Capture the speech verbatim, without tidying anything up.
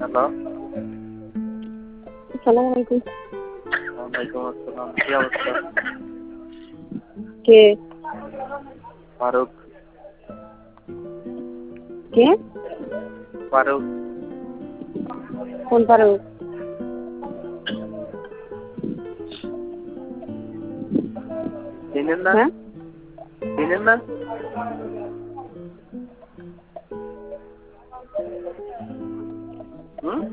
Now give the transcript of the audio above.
Hello. আসসালামু আলাইকুম। ওয়ালাইকুম আসসালাম। কি অবস্থা? কে? ফারুক। কে? ফারুক। কোন ফারুক? চিনেন না? হ্যাঁ? চিনেন না?